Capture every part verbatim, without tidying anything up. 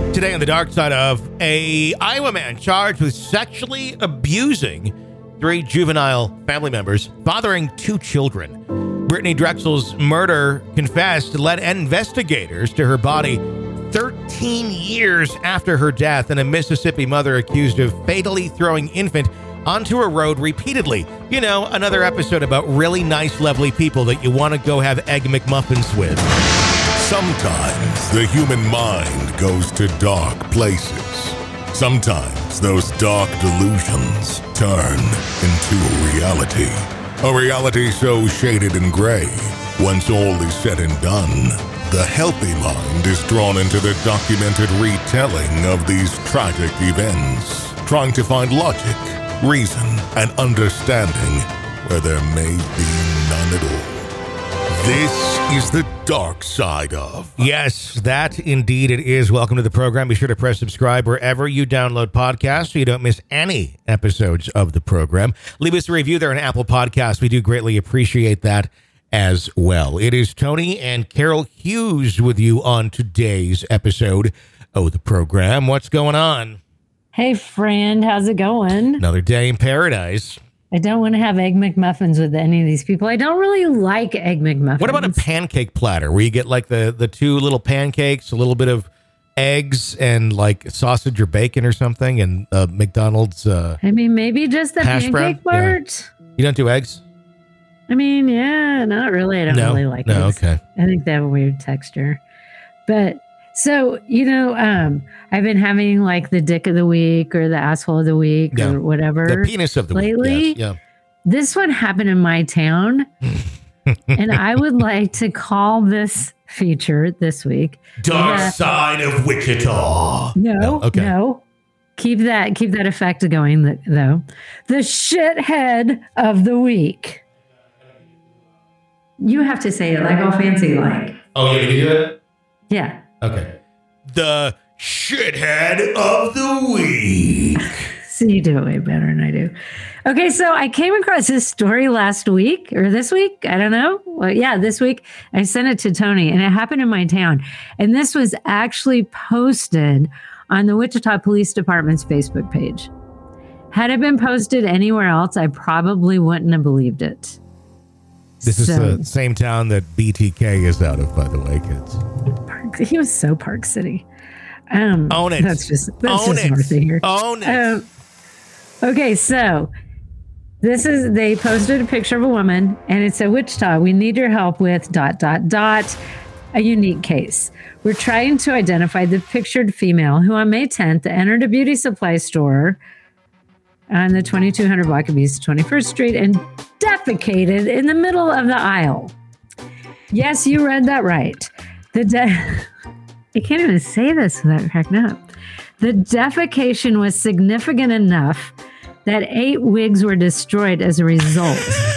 Today on the dark side of a Iowa man charged with sexually abusing three juvenile family members, fathering two children. Brittany Drexel's murder confessed led investigators to her body thirteen years after her death, and a Mississippi mother accused of fatally throwing infant onto a road repeatedly. You know, another episode about really nice, lovely people that you want to go have Egg McMuffins with. Sometimes the human mind goes to dark places. Sometimes those dark delusions turn into a reality. A reality so shaded and gray, once all is said and done, the healthy mind is drawn into the documented retelling of these tragic events, trying to find logic, reason, and understanding where there may be none at all. This is the dark side of. Yes, that indeed it is. Welcome to the program. Be sure to press subscribe wherever you download podcasts so you don't miss any episodes of the program. Leave us a review there on Apple Podcasts. We do greatly appreciate that as well. It is Tony and Carol Hughes with you on today's episode of the program. What's going on? Hey, friend. How's it going? Another day in paradise. I don't want to have Egg McMuffins with any of these people. I don't really like Egg McMuffins. What about a pancake platter where you get like the, the two little pancakes, a little bit of eggs and like sausage or bacon or something, and uh, McDonald's uh, I mean, maybe just the hash pancake brown? part. Yeah. You don't do eggs? I mean, yeah, not really. I don't No? really like No, eggs. okay. I think they have a weird texture. But so, you know, um, I've been having like the dick of the week or the asshole of the week Yeah. or whatever. The penis of the lately. week. Yes. This one happened in my town. And I would like to call this feature this week. Dark the- side of Wichita. No, No, okay. no. Keep that keep that effect going th- though. The shithead of the week. You have to say it like all fancy like. Oh, yeah, you do it? Yeah. Okay. The shithead of the week. So you do it way better than I do. Okay, so I came across this story last week or this week. I don't know. Well, yeah, this week. I sent it to Tony and it happened in my town. And this was actually posted on the Wichita Police Department's Facebook page. Had it been posted anywhere else, I probably wouldn't have believed it. This is So- the same town that B T K is out of, by the way, kids. Park, he was so Park City. Um, Own it. That's just that's Own just it. north of here. Own it. Um, okay, so this is they posted a picture of a woman, and it said, "Wichita, we need your help with dot dot dot." A unique case. We're trying to identify the pictured female who on May tenth entered a beauty supply store on the twenty-two hundred block of East twenty-first Street and defecated in the middle of the aisle. Yes, you read that right. The de- I can't even say this without cracking up. The defecation was significant enough that eight wigs were destroyed as a result.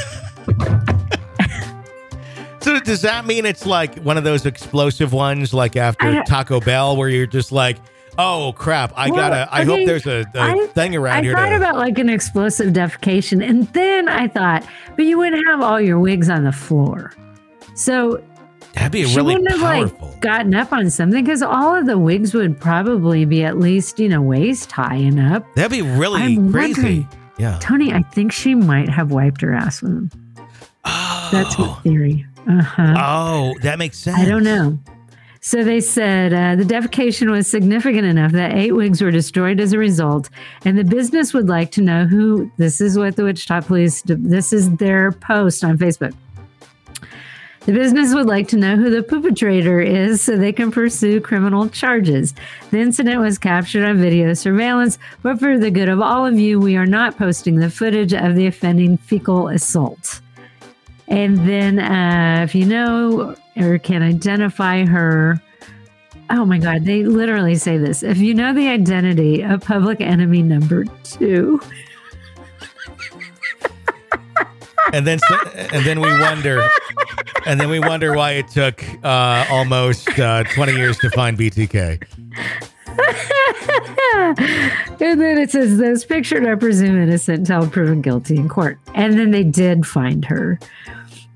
So does that mean it's like one of those explosive ones, like after I- Taco Bell, where you're just like, oh, crap, I Well, gotta, I I hope mean, there's a, a I- thing around I here. thought to, about like an explosive defecation, and then I thought, but you wouldn't have all your wigs on the floor. So that'd be she really wouldn't have powerful. like gotten up on something because all of the wigs would probably be at least, you know, waist high and up. That'd be really I'm crazy. wondering- Yeah. Tony, I think she might have wiped her ass with them. Oh. That's my theory. Uh-huh. Oh, that makes sense. I don't know. So they said uh, the defecation was significant enough that eight wigs were destroyed as a result, and the business would like to know who. This is what the Wichita Police. This is their post on Facebook. The business would like to know who the perpetrator is so they can pursue criminal charges. The incident was captured on video surveillance, but for the good of all of you, we are not posting the footage of the offending fecal assault. And then uh, if you know or can identify her, oh my God, they literally say this. If you know the identity of public enemy number two. And then, so, and then we wonder, and then we wonder why it took uh, almost uh, twenty years to find B T K. And then it says those pictured are presumed innocent until proven guilty in court. And then they did find her,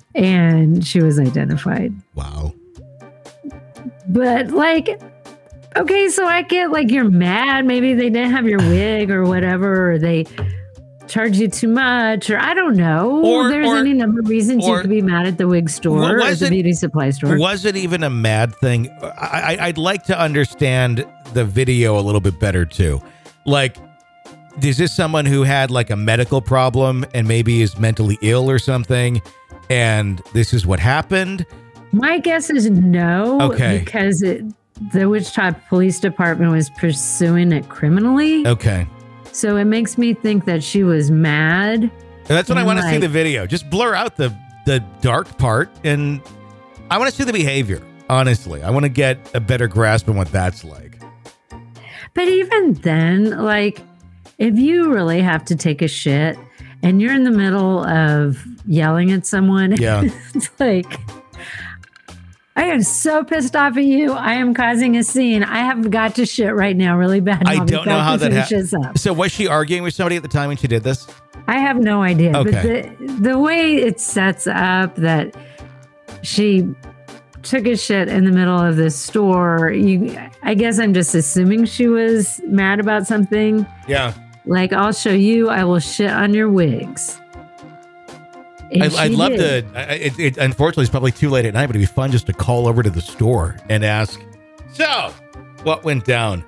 and she was identified. Wow. But like, Okay, so I get like you're mad. Maybe they didn't have your wig or whatever, or they charge you too much, or I don't know. Or, There's or, any number of reasons or, you could be mad at the wig store or the it, beauty supply store. Was it even a mad thing? I, I, I'd like to understand the video a little bit better too. Like, is this someone who had like a medical problem and maybe is mentally ill or something, and this is what happened? My guess is no, okay. because it, the Wichita Police Department was pursuing it criminally. Okay. So it makes me think that she was mad. And that's what I want to like, see the video. Just blur out the, the dark part, and I want to see the behavior, honestly. I want to get a better grasp on what that's like. But even then, like, if you really have to take a shit and you're in the middle of yelling at someone, yeah. it's like, I am so pissed off at you. I am causing a scene. I have got to shit right now really bad. I don't know how that happened. So was she arguing with somebody at the time when she did this? I have no idea. Okay. But the, the way it sets up that she took a shit in the middle of the store, you, I guess I'm just assuming she was mad about something. Yeah. Like, I'll show you, I will shit on your wigs. I, I'd love did. to. I, it, it, unfortunately, it's probably too late at night, but it'd be fun just to call over to the store and ask, so, what went down?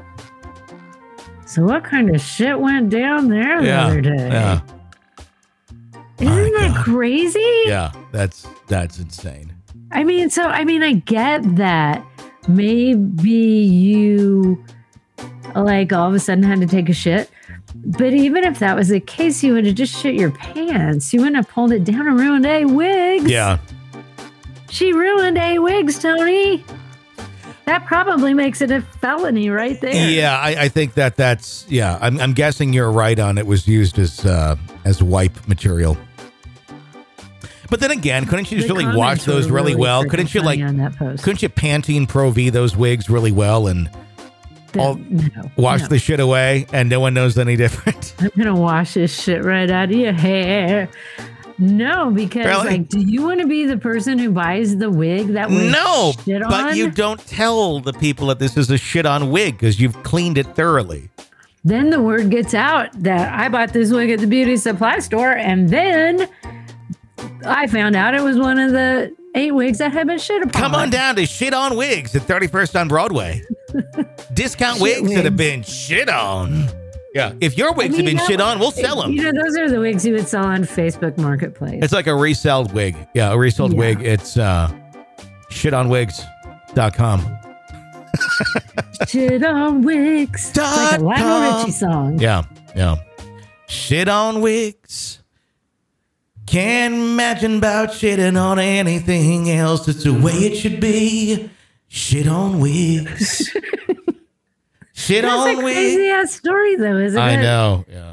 So, what kind of shit went down there the yeah, other day? Yeah. Isn't that God. crazy? Yeah, that's that's insane. I mean, so, I mean, I get that maybe you, like, all of a sudden had to take a shit. But even if that was the case, you would have just shit your pants. You wouldn't have pulled it down and ruined eight wigs. Yeah. She ruined eight wigs, Tony. That probably makes it a felony right there. Yeah, I, I think that that's, yeah, I'm, I'm guessing you're right on it was used as uh, as wipe material. But then again, couldn't you just the really wash those really, really well? Couldn't you like, on that post. couldn't you Pantene Pro V those wigs really well and all, no, wash no. the shit away and no one knows any different? I'm going to wash this shit right out of your hair. No, because really? like, do you want to be the person who buys the wig that was no, shit on? But you don't tell the people that this is a shit on wig because you've cleaned it thoroughly. Then the word gets out that I bought this wig at the beauty supply store, and then I found out it was one of the eight wigs that had been shit upon. Come on down to Shit On Wigs at thirty-first on Broadway. Discount wigs, wigs that have been shit on. Yeah, if your wigs I mean, have been shit on, we'll sell them. You know, those are the wigs you would sell on Facebook Marketplace. It's like a resold wig. Yeah, a resold yeah. wig. It's uh, shit on wigs dot com. Shit on wigs. It's like a Lionel Richie song. Yeah, yeah. Shit on wigs. Can't imagine about shitting on anything else. It's the way it should be. Shit on wigs. Shit That's on a wigs. Crazy ass story, though, isn't I it? I know. Yeah.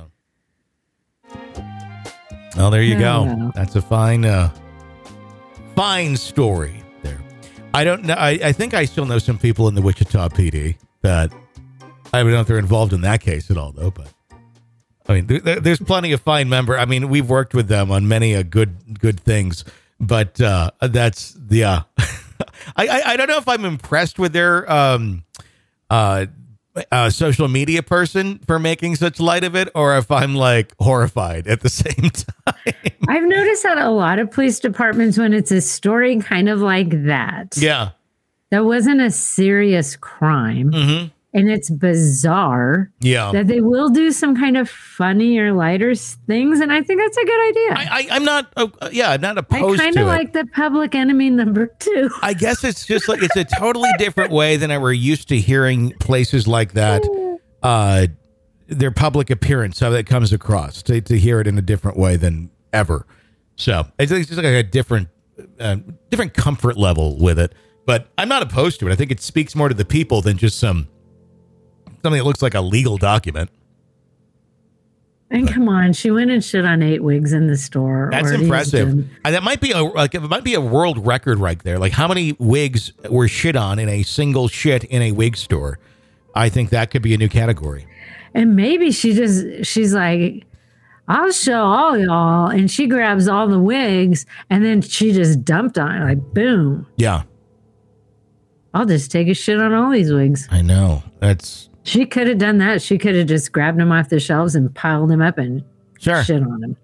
Well, there you go. Know. That's a fine, uh, fine story there. I don't know. I, I think I still know some people in the Wichita P D that I don't know if they're involved in that case at all, though. But I mean, there, there's plenty of fine member. I mean, we've worked with them on many a good good things, but uh, that's yeah. I, I I don't know if I'm impressed with their um uh. Uh, social media person for making such light of it, or if I'm like horrified at the same time. I've noticed that a lot of police departments, when it's a story kind of like that, yeah, that wasn't a serious crime, mm-hmm. and it's bizarre, yeah, that they will do some kind of funny or lighter things, and I think that's a good idea. I, I, I'm not, uh, yeah, not opposed I kind to of it. like the Public Enemy number two. I guess it's just like it's a totally different way than I were used to hearing places like that. Uh, their public appearance, how that comes across, to to hear it in a different way than ever. So it's, it's just like a different, uh, different comfort level with it. But I'm not opposed to it. I think it speaks more to the people than just some. Something that looks like a legal document. And but, come on, she went and shit on eight wigs in the store. That's impressive. And that might be a like it might be a world record right there. Like how many wigs were shit on in a single shit in a wig store? I think that could be a new category. And maybe she just she's like, I'll show all y'all, and she grabs all the wigs, and then she just dumped on it, like boom. Yeah. I'll just take a shit on all these wigs. I know. That's She could have done that. She could have just grabbed them off the shelves and piled them up and sure. shit on them.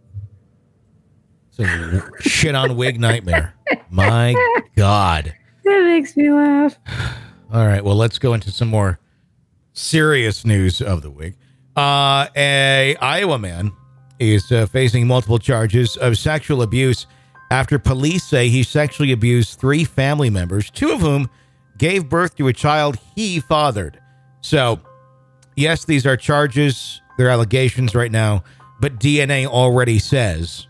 It's a shit on wig nightmare. My God. That makes me laugh. All right. Well, let's go into some more serious news of the week. Uh, a Iowa man is uh, facing multiple charges of sexual abuse after police say he sexually abused three family members, two of whom gave birth to a child he fathered. So, yes, these are charges. They're allegations right now, but D N A already says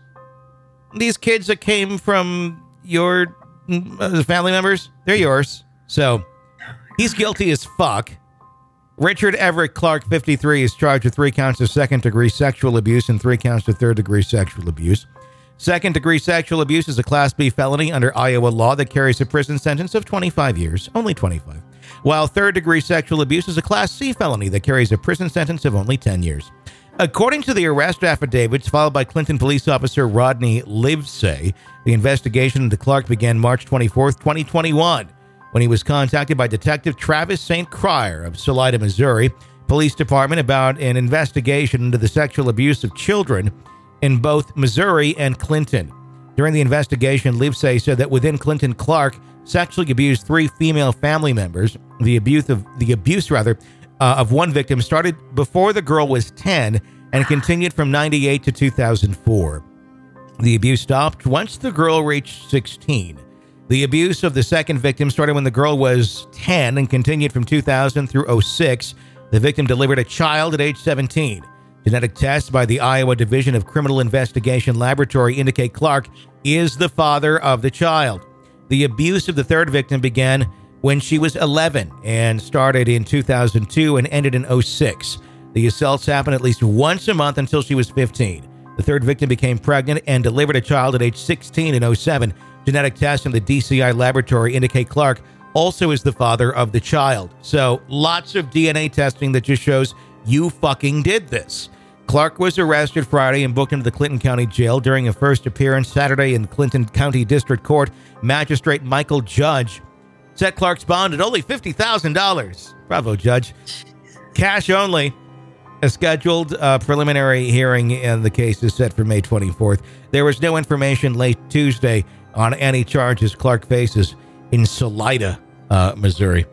these kids that came from your uh, family members, they're yours. So, he's guilty as fuck. Richard Everett Clark, fifty-three, is charged with three counts of second-degree sexual abuse and three counts of third-degree sexual abuse. Second-degree sexual abuse is a Class B felony under Iowa law that carries a prison sentence of twenty-five years, only twenty-five, while third-degree sexual abuse is a Class C felony that carries a prison sentence of only ten years. According to the arrest affidavits filed by Clinton police officer Rodney Livesay, the investigation into Clark began March twenty-fourth, twenty twenty-one. When he was contacted by Detective Travis Saint Cryer of Salida, Missouri Police Department about an investigation into the sexual abuse of children in both Missouri and Clinton. During the investigation, Livesay said that within Clinton, Clark sexually abused three female family members. The abuse of the abuse rather uh, of one victim started before the girl was ten and continued from ninety-eight to two thousand four. The abuse stopped once the girl reached sixteen. The abuse of the second victim started when the girl was ten and continued from two thousand through oh six. The victim delivered a child at age seventeen. Genetic tests by the Iowa Division of Criminal Investigation Laboratory indicate Clark is the father of the child. The abuse of the third victim began when she was eleven and started in two thousand two and ended in oh six. The assaults happened at least once a month until she was fifteen. The third victim became pregnant and delivered a child at age sixteen in oh seven. Genetic tests from the D C I laboratory indicate Clark also is the father of the child. So lots of D N A testing that just shows you fucking did this. Clark was arrested Friday and booked into the Clinton County Jail during a first appearance Saturday in Clinton County District Court. Magistrate Michael Judge set Clark's bond at only fifty thousand dollars. Bravo, Judge. Cash only. A scheduled uh, preliminary hearing in the case is set for May twenty-fourth. There was no information late Tuesday on any charges Clark faces in Salida, uh, Missouri.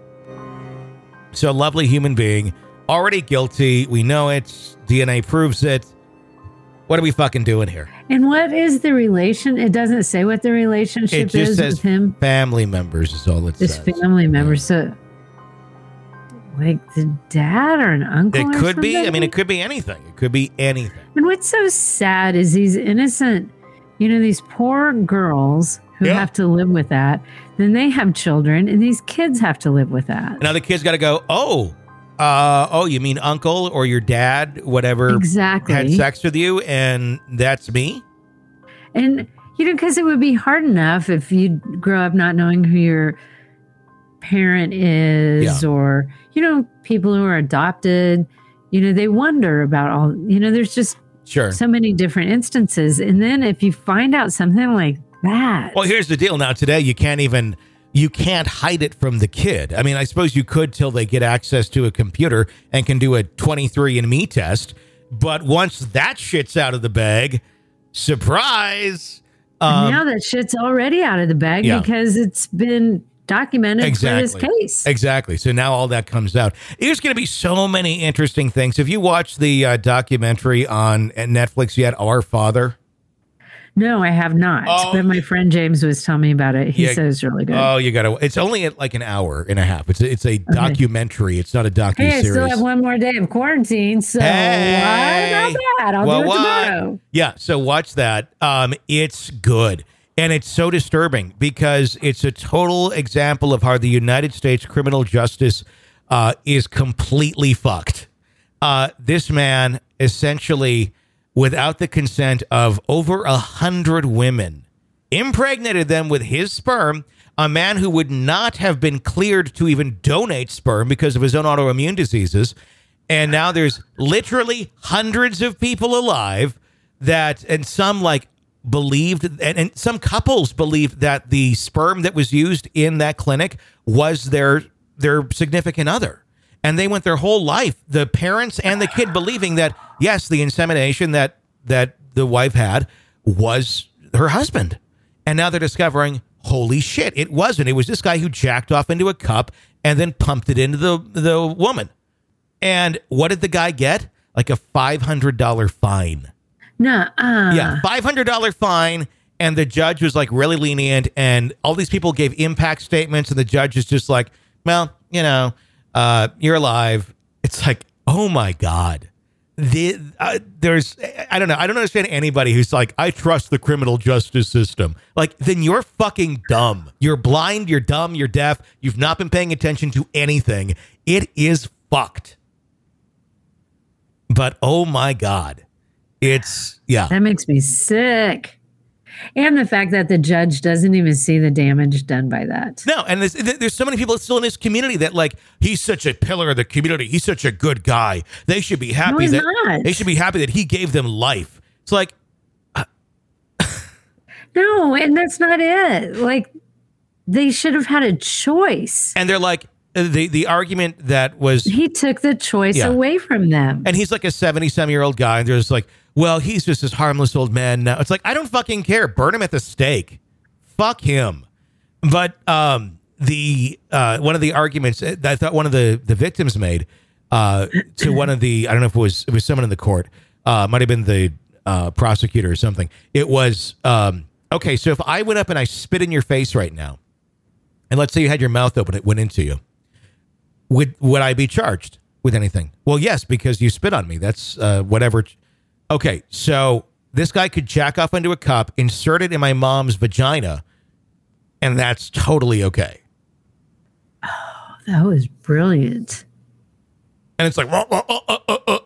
So, lovely human being, already guilty. We know it. D N A proves it. What are we fucking doing here? And what is the relation? It doesn't say what the relationship It just is says with him. family members is all it His says. family members. So, like the dad or an uncle? It or could be. I something? mean, it could be anything. It could be anything. And what's so sad is these innocent, you know, these poor girls who Yeah. have to live with that. Then they have children, and these kids have to live with that. Now the kids got to go, oh, uh, oh, you mean uncle or your dad, whatever, Exactly. had sex with you, and that's me? And, you know, because it would be hard enough if you grow up not knowing who your parent is, Yeah. or, you know, people who are adopted, you know, they wonder about all, you know, there's just Sure. so many different instances. And then if you find out something like that. Well, here's the deal. Now, today, you can't even, you can't hide it from the kid. I mean, I suppose you could till they get access to a computer and can do a twenty-three and me test. But once that shit's out of the bag, surprise. Um, now that shit's already out of the bag yeah. because it's been documented Exactly. for this case. Exactly. So now all that comes out. There's going to be so many interesting things. Have you watched the uh, documentary on Netflix yet, Our Father? No, I have not. Oh, but my friend James was telling me about it. He Yeah. says it's really good. Oh, you got to. It's only at like an hour and a half. It's a, it's a documentary. It's not a docu hey, I series. still have one more day of quarantine, so Hey. what about that? I'll Well, do it what? tomorrow. Yeah, so watch that. Um, it's good. And it's so disturbing because it's a total example of how the United States criminal justice uh, is completely fucked. Uh, this man essentially, without the consent of over a hundred women, impregnated them with his sperm, a man who would not have been cleared to even donate sperm because of his own autoimmune diseases. And now there's literally hundreds of people alive that, and some like believed, and, and some couples believed that the sperm that was used in that clinic was their their significant other. And they went their whole life, the parents and the kid, believing that, yes, the insemination that that the wife had was her husband. And now they're discovering, holy shit, it wasn't. It was this guy who jacked off into a cup and then pumped it into the, the woman. And what did the guy get? Like a five hundred dollars fine. No. Uh. Yeah, five hundred dollars fine. And the judge was like really lenient. And all these people gave impact statements. And the judge is just like, well, you know, uh, you're alive. It's like, oh my God. The, uh, there's, I don't know. I don't understand anybody who's like, I trust the criminal justice system. Like, then you're fucking dumb. You're blind. You're dumb. You're deaf. You've not been paying attention to anything. It is fucked. But oh my God, it's, yeah. That makes me sick. And the fact that the judge doesn't even see the damage done by that. No, and there's, there's so many people still in this community that like, he's such a pillar of the community. He's such a good guy. They should be happy No, he's that not. they should be happy that he gave them life. It's like, No, and that's not it. Like, they should have had a choice. and they're like, the the argument that was, He took the choice Yeah. away from them. and he's like a seventy-some year old guy, and they're just like, well, he's just this harmless old man now. It's like, I don't fucking care. Burn him at the stake. Fuck him. But um, the uh, one of the arguments that I thought one of the, the victims made uh, to one of the, I don't know if it was it was someone in the court, uh, might have been the uh, prosecutor or something. It was, um, okay, so if I went up and I spit in your face right now, and let's say you had your mouth open, it went into you, would would I be charged with anything? Well, yes, because you spit on me. That's uh, whatever. Okay, so this guy could jack off into a cup, insert it in my mom's vagina, and that's totally okay. That was brilliant. And it's like, uh, uh, uh, uh, uh.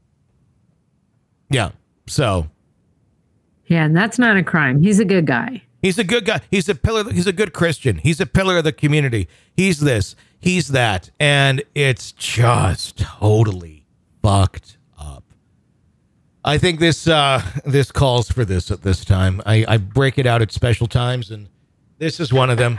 Yeah. So Yeah, and that's not a crime. He's a good guy. he's a good guy. He's a pillar. He's a good Christian. He's a pillar of the community. He's this. He's that. And it's just totally fucked up. I think this uh, this calls for this at this time. I, I break it out at special times, and this is one of them.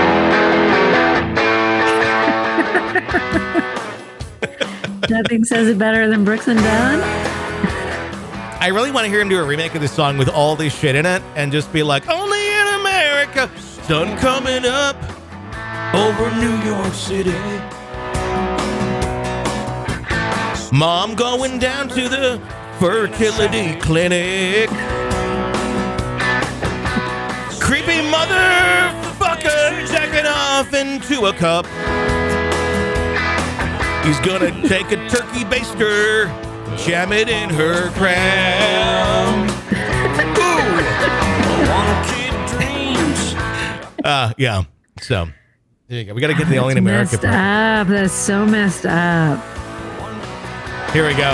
Nothing says it better than Brooks and Dunn. I really want to hear him do a remake of this song with all this shit in it and just be like, only in America, sun coming up over New York City. Mom going down to the fertility clinic. Creepy motherfucker jacking off into a cup. He's gonna take a turkey baster, jam it in her crown. Ooh. Uh, yeah. So, there you go. We got to get to the Only in America Messed part. up. That's so messed up. Here we go.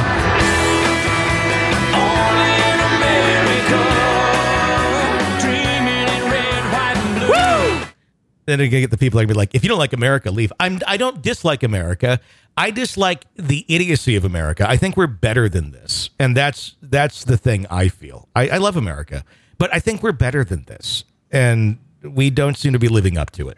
Woo! Then you get the people that be like, if you don't like America, leave. I'm. I don't dislike America. I dislike the idiocy of America. I think we're better than this, and that's that's the thing I feel. I, I love America, but I think we're better than this, and we don't seem to be living up to it.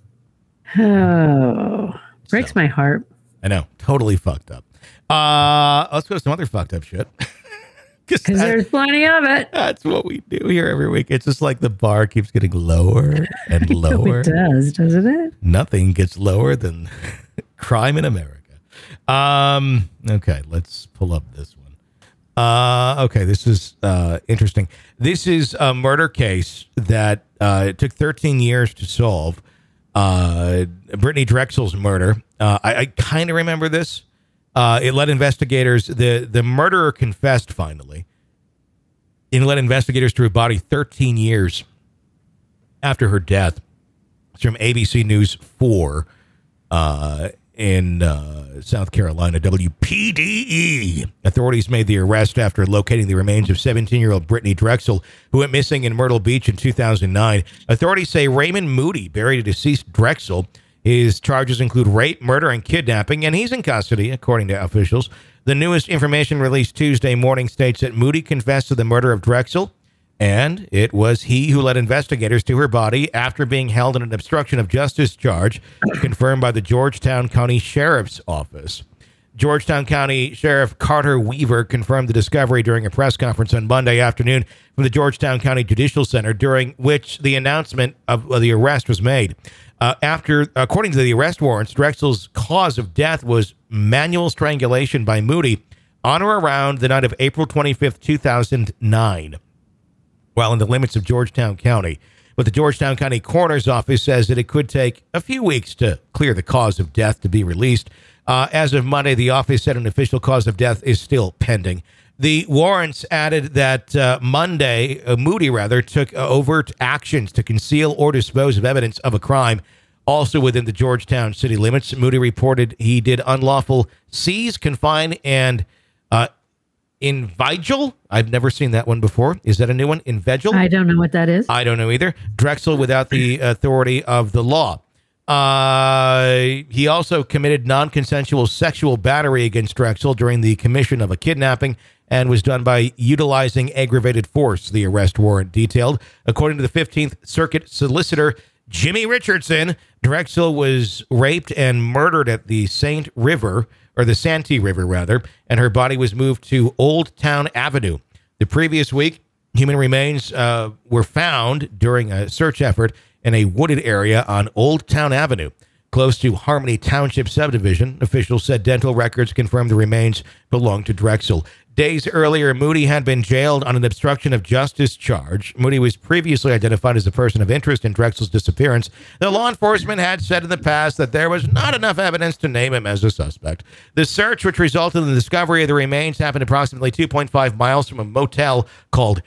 Oh, breaks So. my heart. I know, totally fucked up. Uh, let's go to some other fucked up shit. Because there's plenty of it. That's what we do here every week. It's just like the bar keeps getting lower and lower. It does, doesn't it? Nothing gets lower than crime in America. Um, okay, let's pull up this one. Uh, okay, this is uh, interesting. This is a murder case that uh, it took thirteen years to solve. Uh, Brittany Drexel's murder. Uh, I, I kind of remember this. Uh, it led investigators, the, the murderer confessed finally. It led investigators to her body thirteen years after her death. It's from A B C News four uh, in uh, South Carolina, W P D E. Authorities made the arrest after locating the remains of seventeen-year-old Brittany Drexel, who went missing in Myrtle Beach in two thousand nine. Authorities say Raymond Moody buried a deceased Drexel. His charges include rape, murder, and kidnapping, and he's in custody, according to officials. The newest information released Tuesday morning states that Moody confessed to the murder of Drexel. And it was he who led investigators to her body after being held in an obstruction of justice charge, confirmed by the Georgetown County Sheriff's Office. Georgetown County Sheriff Carter Weaver confirmed the discovery during a press conference on Monday afternoon from the Georgetown County Judicial Center, during which the announcement of the arrest was made. Uh, after, according to the arrest warrants, Drexel's cause of death was manual strangulation by Moody on or around the night of April twenty-fifth, two thousand nine. While in the limits of Georgetown County. But the Georgetown County Coroner's Office says that it could take a few weeks to clear the cause of death to be released. Uh, as of Monday, the office said an official cause of death is still pending. The warrants added that uh, Monday, uh, Moody rather, took uh, overt actions to conceal or dispose of evidence of a crime. Also within the Georgetown city limits, Moody reported he did unlawful seize, confine, and uh, invigil. I've never seen that one before. Is that a new one? Invigil? I don't know what that is. I don't know either. Drexel without the authority of the law. Uh, he also committed non-consensual sexual battery against Drexel during the commission of a kidnapping and was done by utilizing aggravated force, the arrest warrant detailed. According to the fifteenth Circuit solicitor, Jimmy Richardson, Drexel was raped and murdered at the Saint River, or the Santee River, rather, and her body was moved to Old Town Avenue. The previous week, human remains uh, were found during a search effort in a wooded area on Old Town Avenue, close to Harmony Township subdivision. Officials said dental records confirmed the remains belonged to Drexel. Days earlier, Moody had been jailed on an obstruction of justice charge. Moody was previously identified as a person of interest in Drexel's disappearance. The law enforcement had said in the past that there was not enough evidence to name him as a suspect. The search, which resulted in the discovery of the remains, happened approximately two point five miles from a motel called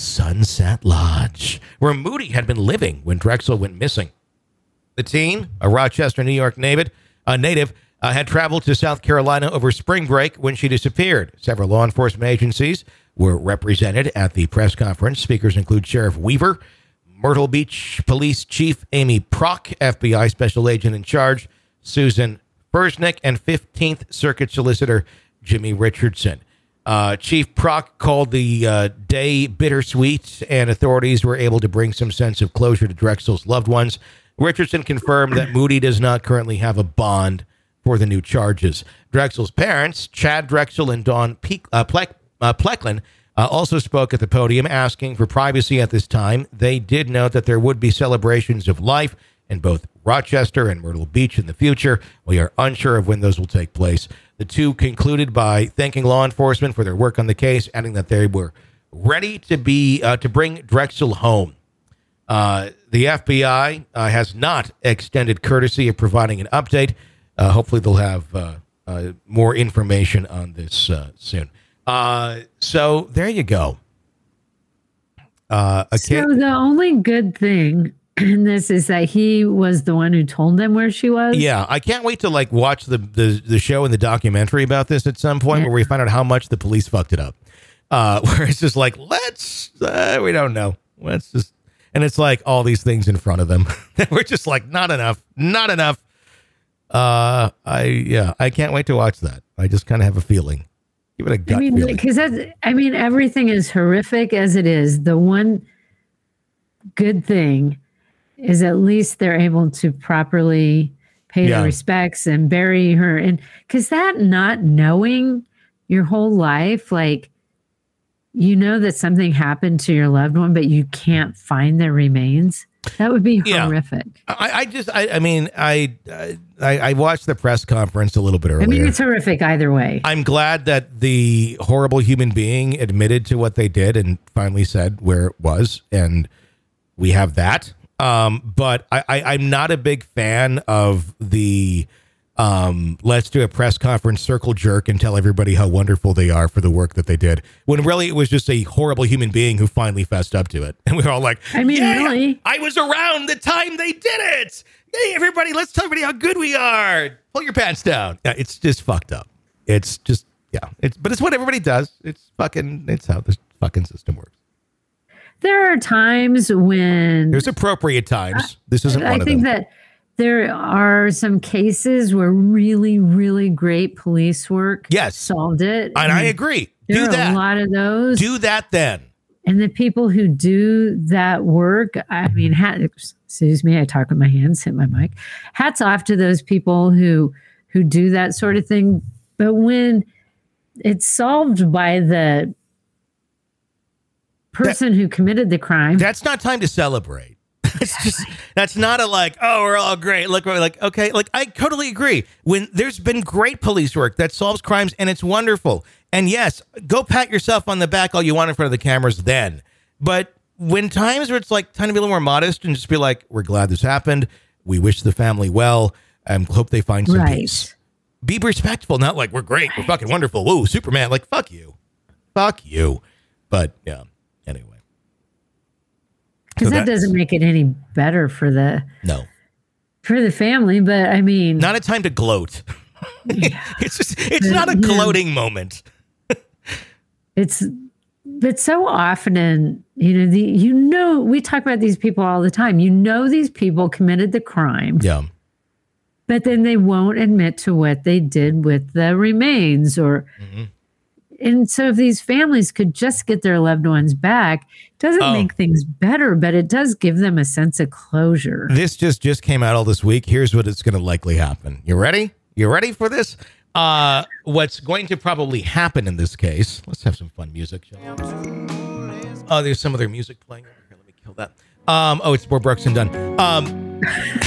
Sunset Lodge, where Moody had been living when Drexel went missing. The teen, a Rochester, New York native, a native uh, had traveled to South Carolina over spring break when she disappeared. Several law enforcement agencies were represented at the press conference. Speakers include Sheriff Weaver, Myrtle Beach Police Chief Amy Prock, F B I Special Agent in Charge Susan Fersnick, and fifteenth Circuit Solicitor Jimmy Richardson. Uh, Chief Prock called the uh, day bittersweet, and authorities were able to bring some sense of closure to Drexel's loved ones. Richardson confirmed that Moody does not currently have a bond for the new charges. Drexel's parents, Chad Drexel and Dawn Pe- uh, Plek- uh, Pleklin, uh, also spoke at the podium asking for privacy at this time. They did note that there would be celebrations of life in both Rochester and Myrtle Beach in the future. We are unsure of when those will take place. The two concluded by thanking law enforcement for their work on the case, adding that they were ready to be uh, to bring Drexel home. Uh, the F B I uh, has not extended courtesy of providing an update. Uh, hopefully they'll have uh, uh, more information on this uh, soon. Uh, so there you go. Uh, a so kid- the only good thing in this is that he was the one who told them where she was. Yeah, I can't wait to like watch the the, the show and the documentary about this at some point, yeah, where we find out how much the police fucked it up. Uh, where it's just like, let's, uh, we don't know. Let's just, and it's like all these things in front of them. We're just like, not enough, not enough. Uh, I, yeah, I can't wait to watch that. I just kind of have a feeling. Give it a gut I mean, feeling. because that's, I mean, everything is horrific as it is. The one good thing is at least they're able to properly pay Yeah. the respects and bury her. And because that not knowing your whole life, like, you know that something happened to your loved one, but you can't find their remains. That would be Yeah. horrific. I, I just, I, I mean, I, I, I watched the press conference a little bit earlier. I mean, it's horrific either way. I'm glad that the horrible human being admitted to what they did and finally said where it was, and we have that. Um, but I, I, I'm not a big fan of the um, let's do a press conference circle jerk and tell everybody how wonderful they are for the work that they did, when really it was just a horrible human being who finally fessed up to it. And we were all like, I mean, yeah, really? I was around the time they did it. Hey, everybody, let's tell everybody how good we are. Pull your pants down. Yeah, it's just fucked up. It's just, yeah, it's, but it's what everybody does. It's fucking, it's how this fucking system works. There are times when There's appropriate times. This isn't I one of think them. that there are some cases where really, really great police work Yes. solved it. And I agree. There Do are that. a lot of those. Do that then. And the people who do that work, I mean, hat, excuse me, I talk with my hands, hit my mic. Hats off to those people who who do that sort of thing. But when it's solved by the person that, who committed the crime, that's not time to celebrate. It's just, that's not a like, oh, we're all great. Look, we're like, okay, like I totally agree. When there's been great police work that solves crimes and it's wonderful. And yes, go pat yourself on the back all you want in front of the cameras then. But when times where it's like time to be a little more modest and just be like, we're glad this happened. We wish the family well and hope they find some right. peace. Be respectful, not like we're great. We're fucking wonderful. Woo, Superman. Like, fuck you. Fuck you. But yeah, anyway. Because So that doesn't make it any better for the No. for the family. But I mean, Not a time to gloat. yeah. It's just, it's But, not a yeah. gloating moment. it's but so often, and you know, the you know, we talk about these people all the time. You know, these people committed the crime, Yeah. but then they won't admit to what they did with the remains, or. Mhm. And so if these families could just get their loved ones back, it doesn't Oh. make things better, but it does give them a sense of closure. This just, just came out all this week. Here's what it's going to likely happen. You ready? You ready for this? Uh, what's going to probably happen in this case, let's have some fun music, shall we? Oh, there's some other music playing over here. Let me kill that. Um, oh, it's more Brooks and Dunn. Um,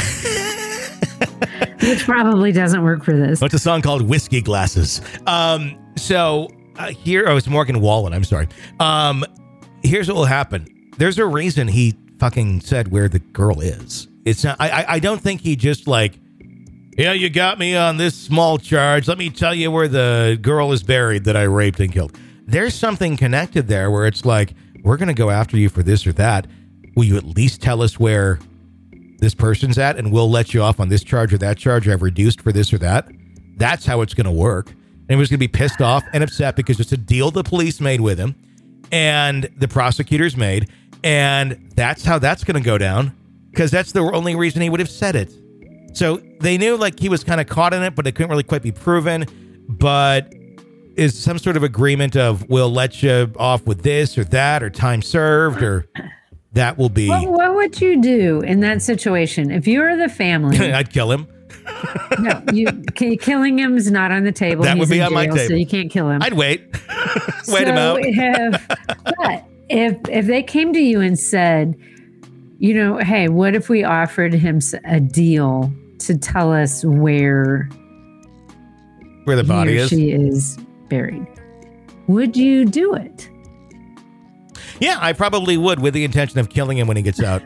Which probably doesn't work for this. what's a song called Whiskey Glasses? Um, so uh, here, oh, it's Morgan Wallen. I'm sorry. Um, here's what will happen. There's a reason he fucking said where the girl is. It's not, I, I, I don't think he just like, yeah, you got me on this small charge. Let me tell you where the girl is buried that I raped and killed. There's something connected there where it's like, we're going to go after you for this or that. Will you at least tell us where this person's at, and we'll let you off on this charge or that charge I've reduced for this or that? That's how it's going to work. And he was going to be pissed off and upset because it's a deal the police made with him and the prosecutors made. And that's how that's going to go down, because that's the only reason he would have said it. So they knew like he was kind of caught in it, but it couldn't really quite be proven. But is some sort of agreement of we'll let you off with this or that, or time served, or that will be. What, what would you do in that situation if you were the family? I'd kill him. No, you k- killing him is not on the table. That He's would be in on my jail, table. so you can't kill him. I'd wait. Wait him So out. If, but if if they came to you and said, you know, hey, what if we offered him s- a deal to tell us where Where the he body or is. she is buried? Would you do it? Yeah, I probably would, with the intention of killing him when he gets out.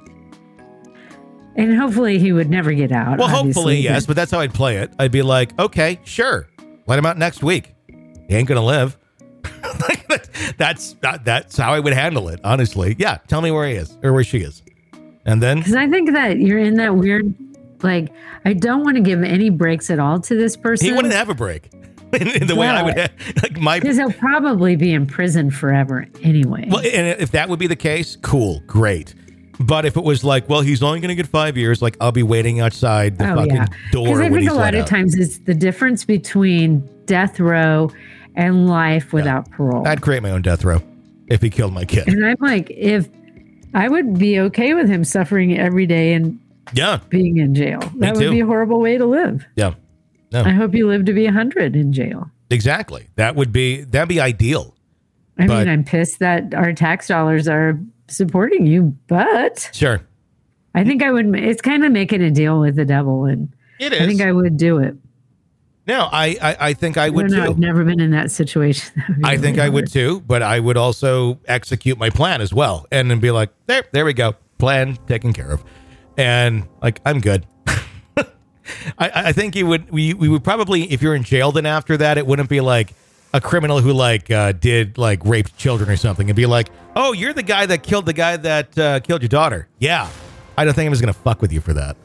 And hopefully he would never get out. Well, hopefully, obviously, yes, but that's how I'd play it. I'd be like, okay, sure. Let him out next week. He ain't going to live. that's that, that's how I would handle it, honestly. Yeah, tell me where he is or where she is. And then, Because I think that you're in that weird, like, I don't want to give any breaks at all to this person. he wouldn't have a break. in, in the way I would have. Like my, Because he'll probably be in prison forever anyway. well, and if that would be the case, cool, great. But if it was like, well, he's only going to get five years, like I'll be waiting outside the Oh, fucking yeah. door Because I when think he's a let lot of out. times it's the difference between death row and life without parole. I'd create my own death row if he killed my kid. And I'm like, if I would be okay with him suffering every day and Yeah, being in jail. Me That too. would be a horrible way to live. yeah, I hope you live to be one hundred in jail. exactly. That would be that'd be ideal. I But- mean, I'm pissed that our tax dollars are supporting you, but Sure, I think I would. It's kind of making a deal with the devil, and it is. I think I would do it. no, I, I I think I I would don't know, too. I've never been in that situation. That would be I think really I would hard. too, but I would also execute my plan as well, and then be like, there, there we go, plan taken care of, and like I'm good. I, I think you would. We we would probably, if you're in jail, then after that, it wouldn't be like a criminal who like uh, did like raped children or something. It'd be like, oh, you're the guy that killed the guy that uh, killed your daughter. Yeah, I don't think I'm just gonna fuck with you for that.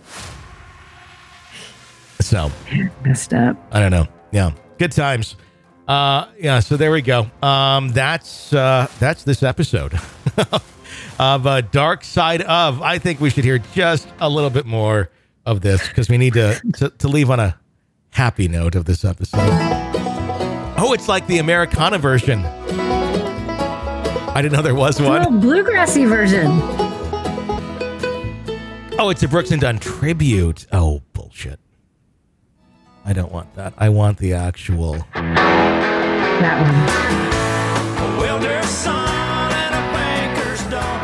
So. Messed up. I don't know. Yeah. Good times. Uh, yeah. So there we go. Um, that's, uh, that's this episode of uh, Dark Side of. I think we should hear just a little bit more of this because we need to, to, to leave on a happy note of this episode. Oh, it's like the Americana version. I didn't know there was A one. little bluegrassy version. Oh, it's a Brooks and Dunn tribute. Oh, bullshit. I don't want that. I want the actual. That one. A welder's son and a banker's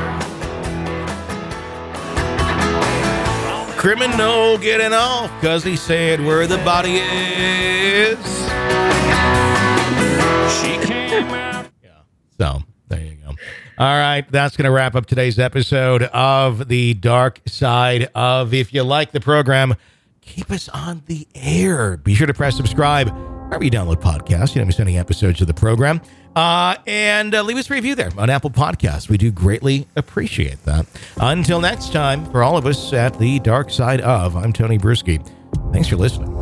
daughter. Criminal getting off because he said where the body is. She came out. Yeah. So there you go. All right. That's going to wrap up today's episode of The Dark Side of. If you like the program, keep us on the air. Be sure to press subscribe wherever you download podcasts. You don't miss any episodes of the program. Uh, and uh, leave us a review there on Apple Podcasts. We do greatly appreciate that. Until next time, for all of us at The Dark Side of, I'm Tony Bruschi. Thanks for listening.